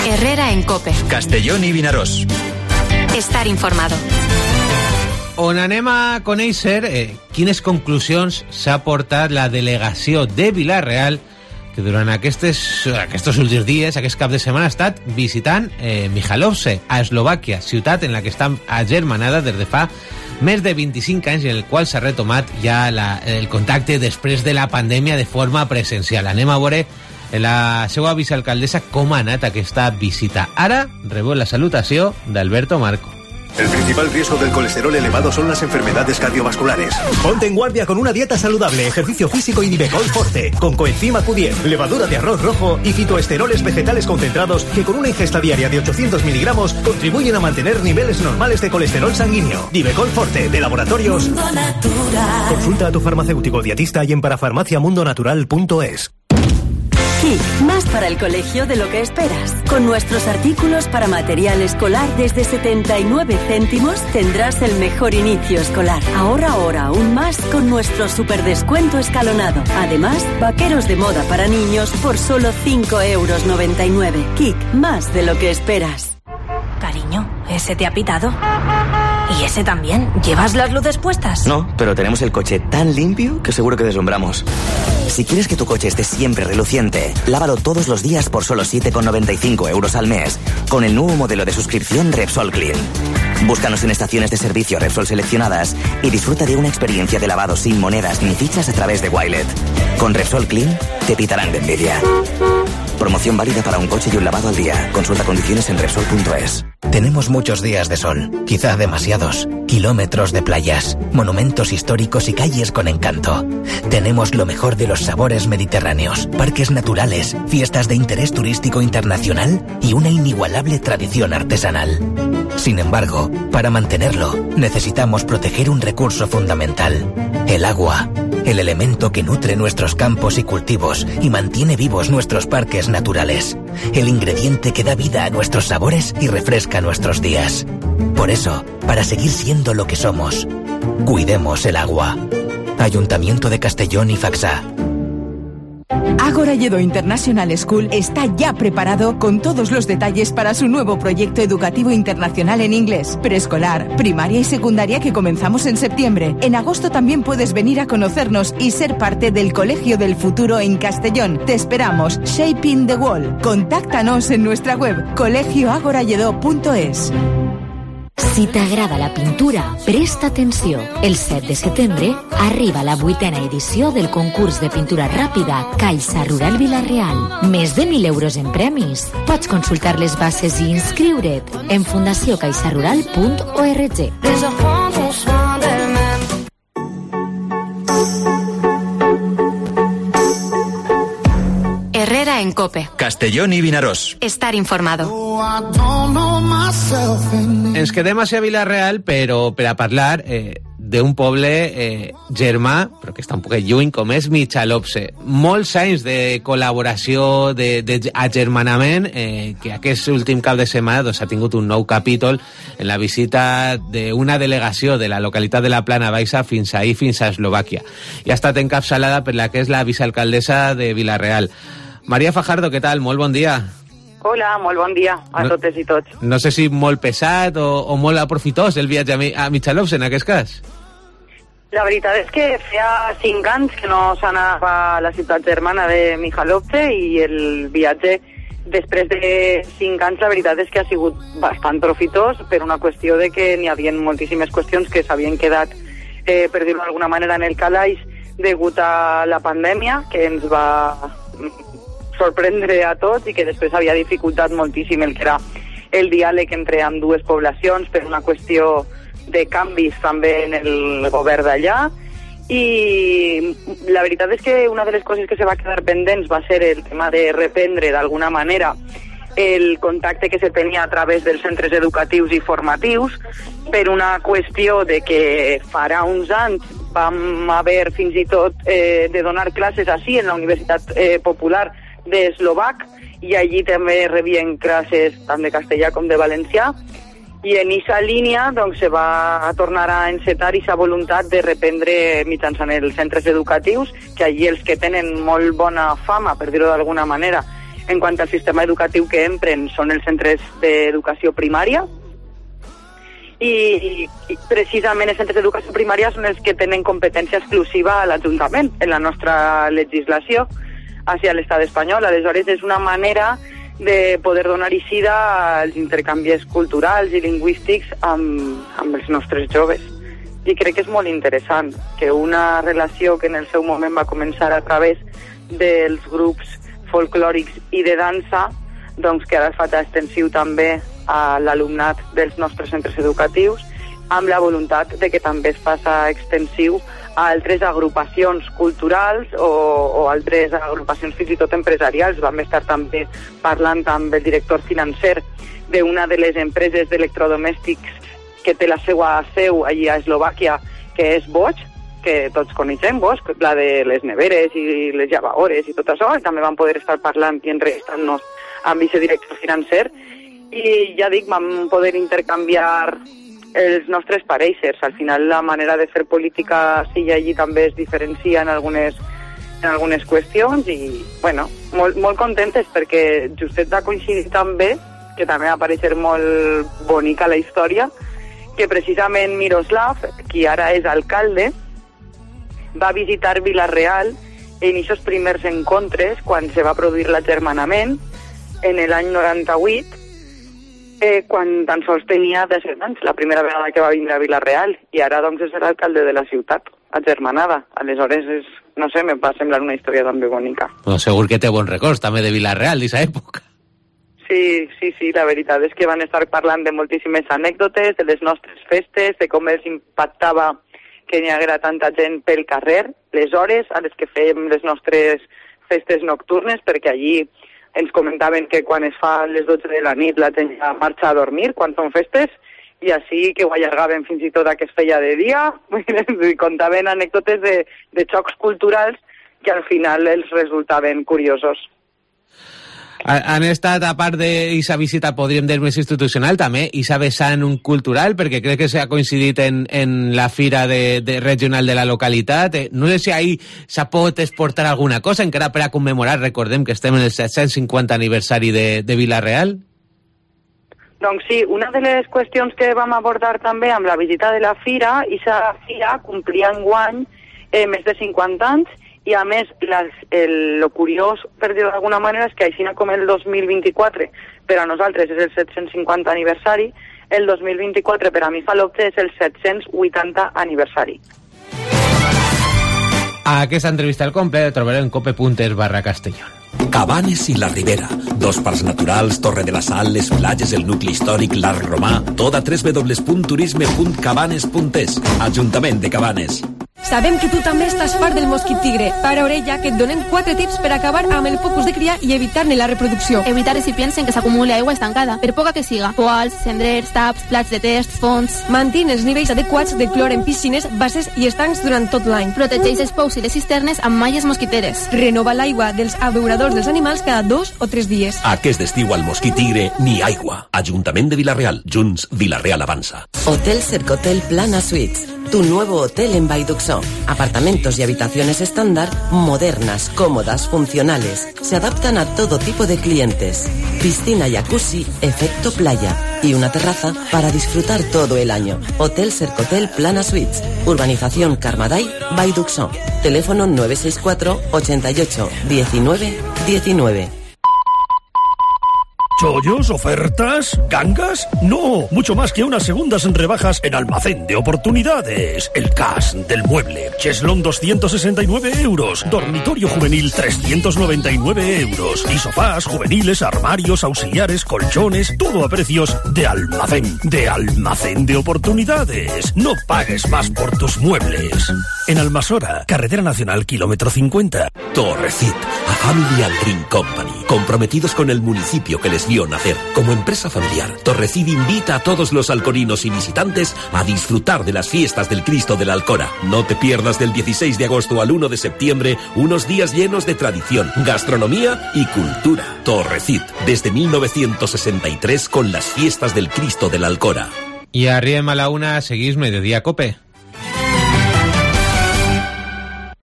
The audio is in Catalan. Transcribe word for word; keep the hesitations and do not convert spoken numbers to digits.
Herrera en COPE. Castellón i Vinaròs. Estar informado. On anem a conèixer eh, quines conclusions s'ha portat la delegació de Vila-real, que durant aquestes, aquests últims dies, aquest cap de setmana, ha estat visitant eh, Michalovce, a Eslovàquia, ciutat en la que està agermanada des de fa més de vint-i-cinc anys, en el qual s'ha retomat ja la, el contacte després de la pandèmia de forma presencial. Anem a veure la seva vicealcaldessa com ha anat aquesta visita. Ara rebeu la salutació d'Alberto Marco. El principal riesgo del colesterol elevado son las enfermedades cardiovasculares. Ponte en guardia con una dieta saludable, ejercicio físico y Divecol Forte, con coenzima Q diez, levadura de arroz rojo y fitoesteroles vegetales concentrados que con una ingesta diaria de ochocientos miligramos contribuyen a mantener niveles normales de colesterol sanguíneo. Divecol Forte, de Laboratorios Mundo Natural. Consulta a tu farmacéutico dietista y en parafarmacia mundo natural punto es. Kick, más para el colegio de lo que esperas. Con nuestros artículos para material escolar desde setenta y nueve céntimos tendrás el mejor inicio escolar. Ahorra ahora aún más con nuestro superdescuento escalonado. Además, vaqueros de moda para niños por solo cinco euros noventa y nueve. Kick, más de lo que esperas. Cariño, ¿ese te ha pitado? ¿Y ese también? ¿Llevas las luces puestas? No, pero tenemos el coche tan limpio que seguro que deslumbramos. Si quieres que tu coche esté siempre reluciente, lávalo todos los días por solo siete con noventa y cinco euros al mes, con el nuevo modelo de suscripción Repsol Clean. Búscanos en estaciones de servicio Repsol seleccionadas y disfruta de una experiencia de lavado sin monedas ni fichas a través de Wilet. Con Repsol Clean, te pitarán de envidia. Promoción válida para un coche y un lavado al día. Consulta condiciones en Repsol punto es. Tenemos muchos días de sol, quizá demasiados, kilómetros de playas, monumentos históricos y calles con encanto. Tenemos lo mejor de los sabores mediterráneos, parques naturales, fiestas de interés turístico internacional y una inigualable tradición artesanal. Sin embargo, para mantenerlo, necesitamos proteger un recurso fundamental: el agua, el elemento que nutre nuestros campos y cultivos y mantiene vivos nuestros parques naturales, el ingrediente que da vida a nuestros sabores y refresca nuestros días. Por eso, para seguir siendo lo que somos, cuidemos el agua. Ayuntamiento de Castellón y Faxá. Ágora Lledó International School está ya preparado con todos los detalles para su nuevo proyecto educativo internacional en inglés, preescolar, primaria y secundaria, que comenzamos en septiembre. En agosto también puedes venir a conocernos y ser parte del Colegio del Futuro en Castellón. Te esperamos. Shaping the World. Contáctanos en nuestra web colegio agora lledó punto es. Si t'agrada la pintura, presta atenció. El set de setembre arriba la vuitena edició del concurs de pintura ràpida Caixa Rural Vila-real. Més de mil euros en premis. Pots consultar les bases i inscriure't en fundació caixa rural punt org. Herrera en COPE. Castellón i Vinaròs. Estar informado. Ens quedem a Vila-real, però per a parlar eh, d'un poble eh, germà, però que està un poc lluny, com és Michalovce. Molts anys de col·laboració, d'agermanament, eh, que aquest últim cap de setmana doncs, ha tingut un nou capítol en la visita d'una delegació de la localitat de la Plana Baixa fins ahir, fins a Eslovàquia. I ha estat encapçalada per la que és la vicealcaldessa de Vila-real. Maria Fajardo, què tal? Molt bon dia. Hola, molt bon dia a no, totes i tots. No sé si molt pesat o, o molt aprofitós el viatge a, a Michalovce, en aquest cas. La veritat és que feia cinc anys que no s'anava a la ciutat germana de Michalovce i el viatge, després de cinc anys, la veritat és que ha sigut bastant profitós per una qüestió de que n'hi havia moltíssimes qüestions que s'havien quedat, eh, per dir-ho d'alguna manera, en el calaix degut a la pandèmia, que ens va sorprendre a tots i que després havia dificultat moltíssim el que era el diàleg entre amb dues poblacions per una qüestió de canvis també en el govern d'allà. I la veritat és que una de les coses que se va quedar pendents va ser el tema de reprendre d'alguna manera el contacte que se tenia a través dels centres educatius i formatius, per una qüestió de que farà uns anys vam haver fins i tot eh, de donar classes així en la Universitat eh, Popular d'Eslovac, i allí també rebien classes tant de castellà com de valencià, i en aquesta línia doncs, se va tornar a encetar aquesta voluntat de reprendre mitjançant els centres educatius, que allí els que tenen molt bona fama, per dir-ho d'alguna manera, en quant al sistema educatiu que empren són els centres d'educació primària, i, i precisament els centres d'educació primària són els que tenen competència exclusiva a l'Ajuntament en la nostra legislació hacia l'estat espanyol. Aleshores és una manera de poder donar eixida als intercanvis culturals i lingüístics amb, amb els nostres joves. I crec que és molt interessant que una relació que en el seu moment va començar a través dels grups folclòrics i de dansa, doncs que ara es fa extensiu també a l'alumnat dels nostres centres educatius, amb la voluntat de que també es faça extensiu a altres agrupacions culturals o, o altres agrupacions fins i tot empresarials. Vam estar també parlant amb el director financer d'una de les empreses d'electrodomèstics que té la seva seu allí a Eslovàquia, que és Bosch, que tots coneixem, Bosch, la de les neveres i les llavadores i tot això, i també vam poder estar parlant i entrevistant-nos amb vicedirector financer, i ja dic, vam poder intercanviar els nostres pareixers. Al final la manera de fer política sí i allí també es diferencia en algunes, en algunes qüestions, i bueno, molt, molt contentes perquè justet va coincidir també, que també va aparèixer molt bonica la història, que precisament Miroslav, qui ara és alcalde, va visitar Vila-real en aquests primers encontres quan se va produir l'agermanament en l'any noranta-vuit, eh, quan tan sols tenia disset anys, la primera vegada que va vindre a Vila-real, i ara doncs és l'alcalde de la ciutat, agermanada. Aleshores, és, no sé, me va semblar una història també bonica. Bueno, segur que té bons records també de Vila-real d'aquesta època. Sí, sí, sí, la veritat és que van estar parlant de moltíssimes anècdotes, de les nostres festes, de com els impactava que n'hi haguera tanta gent pel carrer, les hores a les que fèiem les nostres festes nocturnes, perquè allí ens comentaven que quan es fa les dotze de la nit la gent ja marxa a dormir quan són festes, i així que ho allargaven fins i tot a que es feia de dia, i contaven anècdotes de, de xocs culturals que al final els resultaven curiosos. Han estat, a part d'aquesta visita, podríem dir, més institucional, també aquesta vessant un cultural, perquè crec que s'ha coincidit en, en la fira de, de regional de la localitat. No sé si ahí s'ha pot exportar alguna cosa, encara per a commemorar, recordem que estem en el set-cents cinquanta aniversari de, de Vila-real. Doncs sí, una de les qüestions que vam abordar també amb la visita de la fira, i la fira complia enguany eh, més de cinquanta anys, i a més, les, el, lo curiós, per dir-ho d'alguna manera, és que així com el dos mil vint-i-quatre per a nosaltres és el set-cents cinquanta aniversari, el dos mil vint-i-quatre per a mi Falopte és el set-cents vuitanta aniversari. A aquesta entrevista al complet trobareu en cope punt es barra Castellón. Cabanes i la Ribera, dos parcs naturals, Torre de la Sal, les platges, el nucli històric, l'Arc Romà, tot a w w w punt turisme punt cabanes punt es. Ajuntament de Cabanes. Sabem que tu també estàs fart del mosquit tigre. Para orella, que et donem quatre tips per acabar amb el focus de cria i evitar-ne la reproducció. Evitar recipients en què s'acumuli aigua estancada, per poca que siga. Poals, cendrers, taps, plats de test, fons... Mantén els nivells adequats de clor en piscines, bases i estancs durant tot l'any. Protegeix els pous i les cisternes amb malles mosquiteres. Renova l'aigua dels abeuradors dels animals cada dos o tres dies. Aquest estiu al mosquit tigre, ni aigua. Ajuntament de Vila-real. Junts, Vila-real avanza. Hotel Cercotel Plana Suites. Tu nuevo hotel en Baiduxó. Apartamentos y habitaciones estándar, modernas, cómodas, funcionales. Se adaptan a todo tipo de clientes. Piscina, jacuzzi, efecto playa. Y una terraza para disfrutar todo el año. Hotel Cercotel Plana Suites. Urbanización Carmaday, Baiduxó. Teléfono nueve seis cuatro, ochenta y ocho, diecinueve, diecinueve. ¿Chollos? ¿Ofertas? ¿Gangas? No, mucho más que unas segundas rebajas en Almacén de Oportunidades. El cash del mueble. Cheslón doscientos sesenta y nueve euros. Dormitorio juvenil trescientos noventa y nueve euros. Y sofás juveniles, armarios, auxiliares, colchones, todo a precios de almacén. De Almacén de Oportunidades. No pagues más por tus muebles. En Almasora, Carretera Nacional, kilómetro cincuenta. Torrecit, a Familial Green Company. Comprometidos con el municipio que les vio nacer. Como empresa familiar, Torrecid invita a todos los alcorinos y visitantes a disfrutar de las fiestas del Cristo de la Alcora. No te pierdas del dieciséis de agosto al uno de septiembre unos días llenos de tradición, gastronomía y cultura. Torrecid, desde mil novecientos sesenta y tres con las fiestas del Cristo de la Alcora. Y arriba a la una seguís Mediodía Cope.